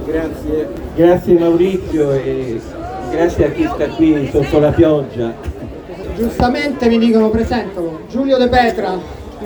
Grazie Maurizio e grazie a chi sta qui sotto la pioggia. Giustamente mi dicono presentalo, Giulio De Petra.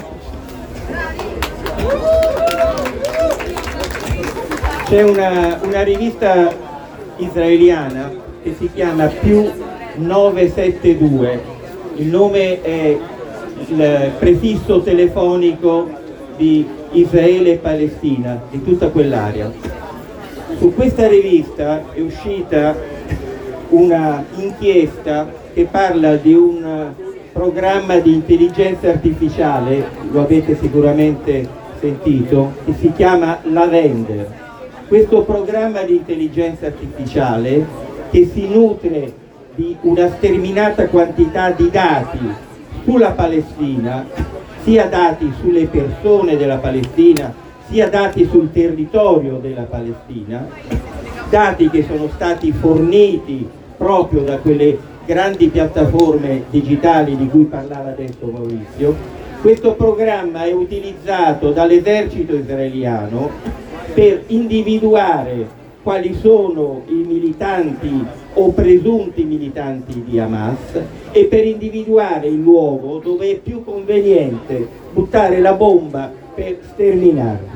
C'è una rivista israeliana che si chiama Più 972, il nome è il prefisso telefonico di Israele e Palestina, di tutta quell'area. Su questa rivista è uscita una inchiesta che parla di un programma di intelligenza artificiale, lo avete sicuramente sentito, che si chiama Lavender. Questo programma di intelligenza artificiale, che si nutre di una sterminata quantità di dati sulla Palestina, sia dati sulle persone della Palestina, sia dati sul territorio della Palestina, dati che sono stati forniti proprio da quelle grandi piattaforme digitali di cui parlava adesso Maurizio. Questo programma è utilizzato dall'esercito israeliano per individuare quali sono i militanti o presunti militanti di Hamas e per individuare il luogo dove è più conveniente buttare la bomba per sterminarli.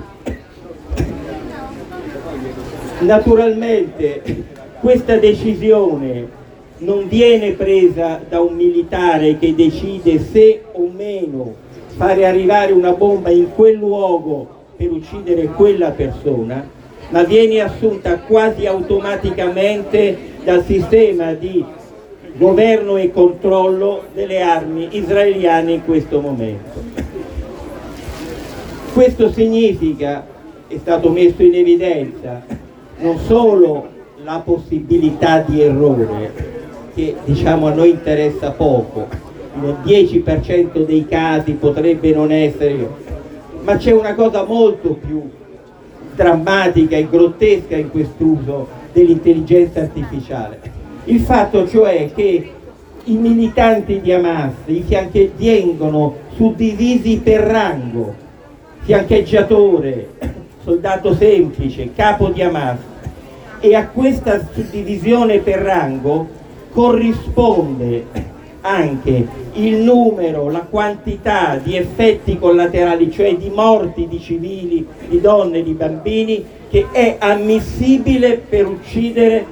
Naturalmente questa decisione non viene presa da un militare che decide se o meno fare arrivare una bomba in quel luogo per uccidere quella persona, ma viene assunta quasi automaticamente dal sistema di governo e controllo delle armi israeliane in questo momento. Questo significa, è stato messo in evidenza, non solo la possibilità di errore, che diciamo a noi interessa poco, nel 10% dei casi potrebbe non essere, ma c'è una cosa molto più drammatica e grottesca in quest'uso dell'intelligenza artificiale. Il fatto cioè che i militanti di Hamas vengono suddivisi per rango, fiancheggiatore, soldato semplice, capo di Hamas, e a questa suddivisione per rango corrisponde anche il numero, la quantità di effetti collaterali, cioè di morti di civili, di donne, di bambini, che è ammissibile per uccidere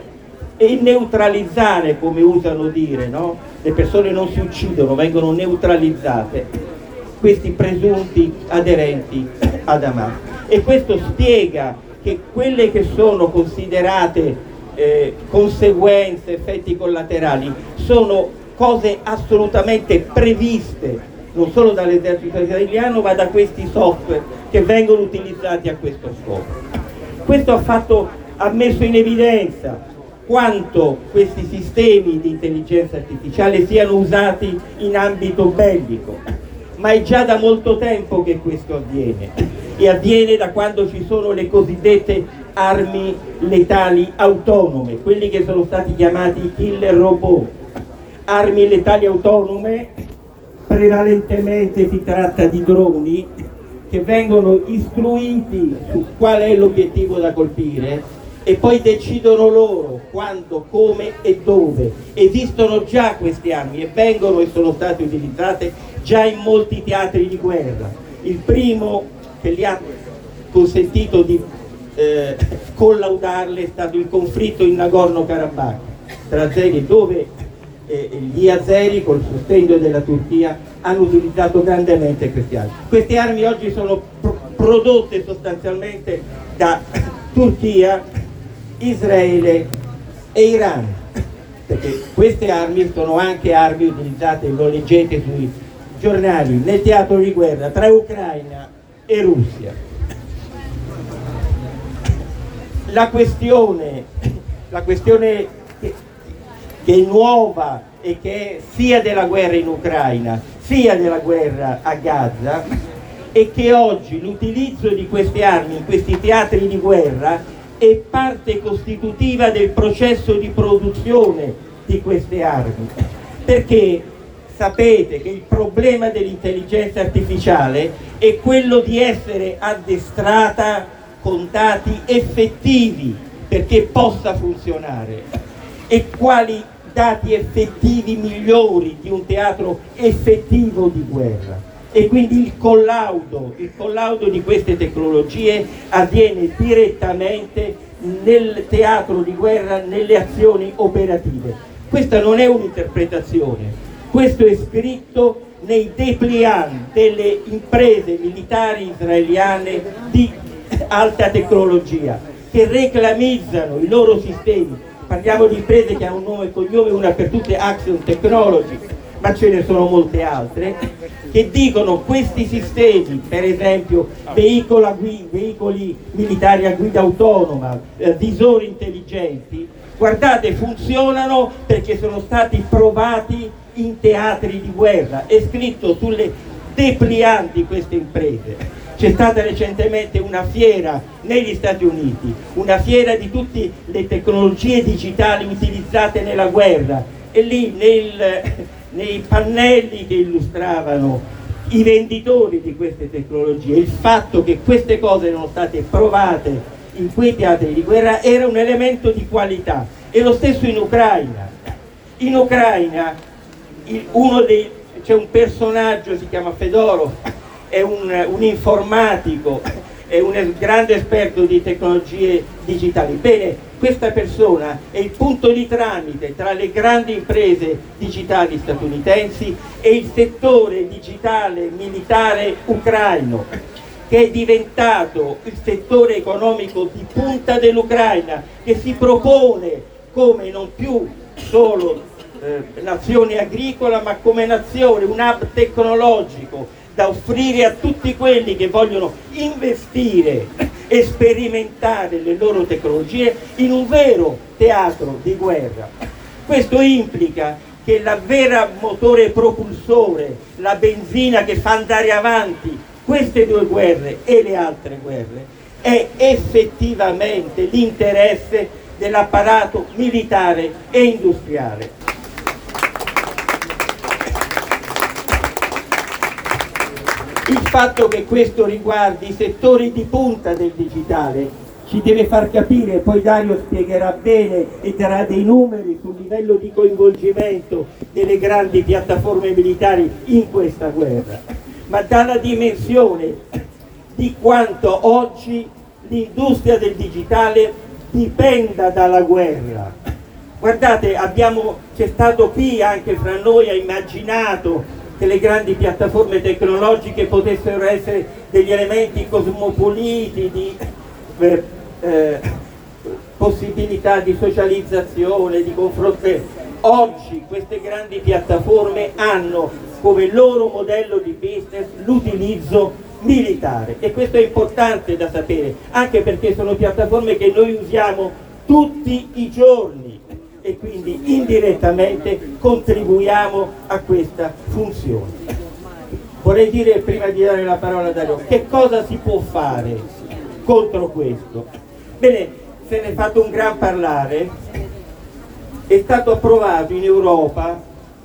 e neutralizzare, come usano dire, no? Le persone non si uccidono, vengono neutralizzate, questi presunti aderenti ad Hamas. E questo spiega che quelle che sono considerate conseguenze, effetti collaterali, sono cose assolutamente previste non solo dall'esercito israeliano ma da questi software che vengono utilizzati a questo scopo. Questo ha messo in evidenza quanto questi sistemi di intelligenza artificiale siano usati in ambito bellico, ma è già da molto tempo che questo avviene, e avviene da quando ci sono le cosiddette armi letali autonome, quelli che sono stati chiamati killer robot. Armi letali autonome, prevalentemente si tratta di droni che vengono istruiti su qual è l'obiettivo da colpire e poi decidono loro quando, come e dove. Esistono già queste armi e vengono e sono state utilizzate già in molti teatri di guerra. Il primo che li ha consentito di collaudarle è stato il conflitto in Nagorno-Karabakh tra Azeri, dove gli azeri col sostegno della Turchia hanno utilizzato grandemente queste armi. Queste armi oggi sono prodotte sostanzialmente da Turchia, Israele e Iran, perché queste armi sono anche armi utilizzate, lo leggete sui giornali, nel teatro di guerra tra Ucraina e Russia. La questione che è nuova e che è sia della guerra in Ucraina sia della guerra a Gaza è che oggi l'utilizzo di queste armi in questi teatri di guerra è parte costitutiva del processo di produzione di queste armi, perché sapete che il problema dell'intelligenza artificiale è quello di essere addestrata con dati effettivi perché possa funzionare. E quali dati effettivi migliori di un teatro effettivo di guerra? E quindi il collaudo di queste tecnologie avviene direttamente nel teatro di guerra, nelle azioni operative. Questa non è un'interpretazione, questo è scritto nei dépliant delle imprese militari israeliane di alta tecnologia che reclamizzano i loro sistemi. Parliamo di imprese che hanno un nome e cognome, una per tutte Axion Technology, ma ce ne sono molte altre, che dicono questi sistemi, per esempio veicoli militari a guida autonoma, visori intelligenti, guardate, funzionano perché sono stati provati in teatri di guerra. È scritto sulle dépliant di queste imprese. C'è stata recentemente una fiera negli Stati Uniti, una fiera di tutte le tecnologie digitali utilizzate nella guerra, e lì nei pannelli che illustravano i venditori di queste tecnologie, il fatto che queste cose erano state provate in quei teatri di guerra era un elemento di qualità. E lo stesso in Ucraina. In Ucraina c'è un personaggio, si chiama Fedorov, è un informatico, è un grande esperto di tecnologie digitali. Bene, questa persona è il punto di tramite tra le grandi imprese digitali statunitensi e il settore digitale militare ucraino, che è diventato il settore economico di punta dell'Ucraina, che si propone come non più solo nazione agricola, ma come nazione, un hub tecnologico da offrire a tutti quelli che vogliono investire e sperimentare le loro tecnologie in un vero teatro di guerra. Questo implica che la vera motore propulsore, la benzina che fa andare avanti queste due guerre e le altre guerre, è effettivamente l'interesse dell'apparato militare e industriale. Il fatto che questo riguardi i settori di punta del digitale ci deve far capire, poi Dario spiegherà bene e darà dei numeri sul livello di coinvolgimento delle grandi piattaforme militari in questa guerra, ma dalla dimensione di quanto oggi l'industria del digitale dipenda dalla guerra. Guardate, c'è stato chi anche fra noi ha immaginato che le grandi piattaforme tecnologiche potessero essere degli elementi cosmopoliti di possibilità di socializzazione, di confronto. Oggi queste grandi piattaforme hanno come loro modello di business l'utilizzo militare, e questo è importante da sapere, anche perché sono piattaforme che noi usiamo tutti i giorni e quindi indirettamente contribuiamo a questa funzione. Vorrei dire, prima di dare la parola a Dario, che cosa si può fare contro questo? Bene, se ne è fatto un gran parlare. È stato approvato in Europa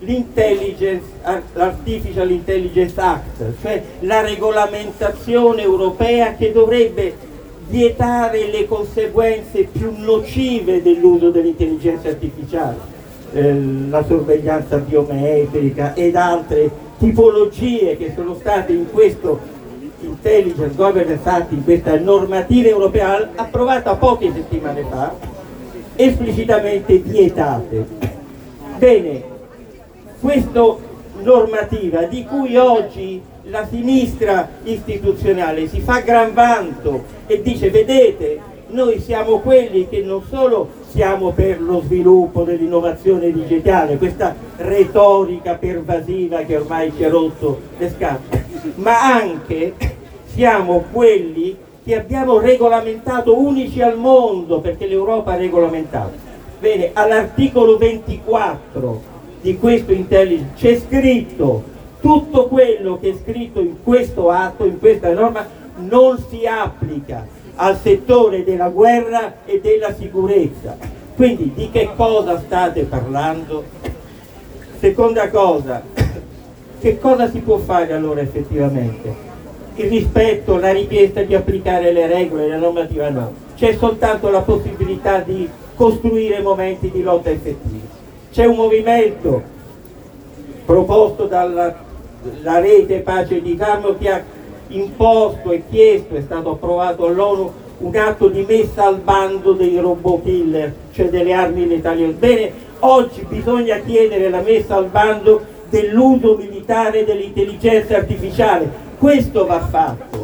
l'Artificial Intelligence Act, cioè la regolamentazione europea che dovrebbe vietare le conseguenze più nocive dell'uso dell'intelligenza artificiale, la sorveglianza biometrica ed altre tipologie che sono state in questo Intelligence Governance Act, in questa normativa europea approvata poche settimane fa, esplicitamente vietate. Bene, questa normativa di cui oggi la sinistra istituzionale si fa gran vanto e dice: vedete, noi siamo quelli che non solo siamo per lo sviluppo dell'innovazione digitale, questa retorica pervasiva che ormai ci ha rotto le scatole, ma anche siamo quelli che abbiamo regolamentato, unici al mondo, perché l'Europa ha regolamentato. Bene, all'articolo 24 di questo intelligence c'è scritto tutto quello che è scritto in questo atto, in questa norma, non si applica al settore della guerra e della sicurezza. Quindi di che cosa state parlando? Seconda cosa, che cosa si può fare allora effettivamente? il rispetto, la richiesta di applicare le regole, la normativa no. C'è soltanto la possibilità di costruire momenti di lotta effettivi. C'è un movimento proposto dalla rete Pace di Disarmo che ha imposto e chiesto, è stato approvato all'ONU, un atto di messa al bando dei robot killer, cioè delle armi letali. Bene, oggi bisogna chiedere la messa al bando dell'uso militare dell'intelligenza artificiale. Questo va fatto.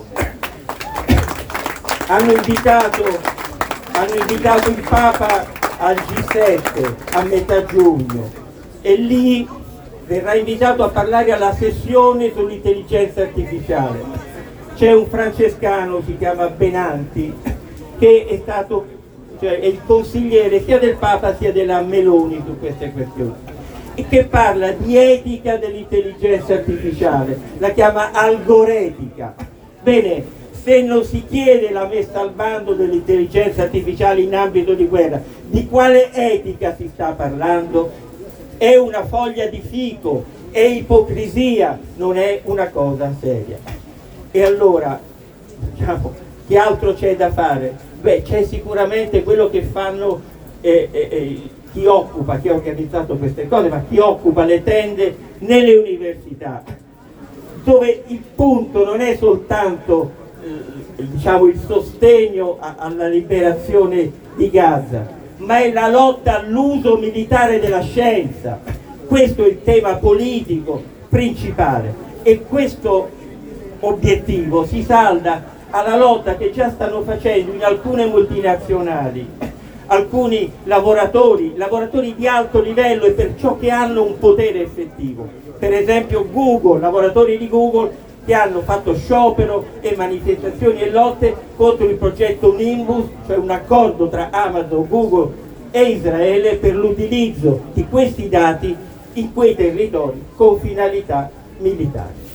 Hanno invitato il Papa al G7 a metà giugno e lì verrà invitato a parlare alla sessione sull'intelligenza artificiale. C'è un francescano, si chiama Benanti, che è stato, cioè, è il consigliere sia del Papa sia della Meloni su queste questioni, e che parla di etica dell'intelligenza artificiale, la chiama algoretica. Bene, se non si chiede la messa al bando dell'intelligenza artificiale in ambito di guerra, di quale etica si sta parlando? È una foglia di fico, è ipocrisia, non è una cosa seria. E allora, diciamo, che altro c'è da fare? Beh, c'è sicuramente quello che fanno chi ha organizzato queste cose, ma chi occupa le tende nelle università, dove il punto non è soltanto diciamo, il sostegno alla liberazione di Gaza, ma è la lotta all'uso militare della scienza. Questo è il tema politico principale, e questo obiettivo si salda alla lotta che già stanno facendo in alcune multinazionali alcuni lavoratori di alto livello e perciò che hanno un potere effettivo. Per esempio Google, lavoratori di Google che hanno fatto sciopero e manifestazioni e lotte contro il progetto Nimbus, cioè un accordo tra Amazon, Google e Israele per l'utilizzo di questi dati in quei territori con finalità militari.